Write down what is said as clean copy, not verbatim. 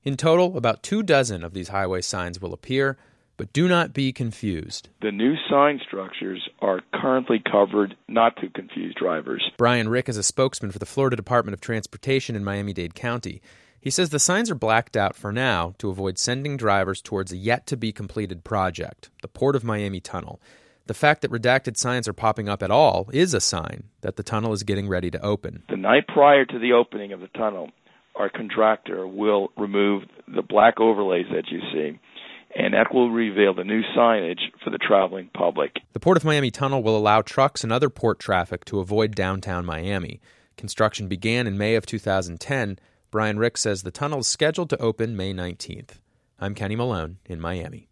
In total, about 24 of these highway signs will appear, but do not be confused. The new sign structures are currently covered not to confuse drivers. Brian Rick is a spokesman for the Florida Department of Transportation in Miami-Dade County. He says the signs are blacked out for now to avoid sending drivers towards a yet-to-be-completed project, the Port of Miami Tunnel. The fact that redacted signs are popping up at all is a sign that the tunnel is getting ready to open. The night prior to the opening of the tunnel, our contractor will remove the black overlays that you see, and that will reveal the new signage for the traveling public. The Port of Miami Tunnel will allow trucks and other port traffic to avoid downtown Miami. Construction began in May of 2010. Brian Rick says the tunnel is scheduled to open May 19th. I'm Kenny Malone in Miami.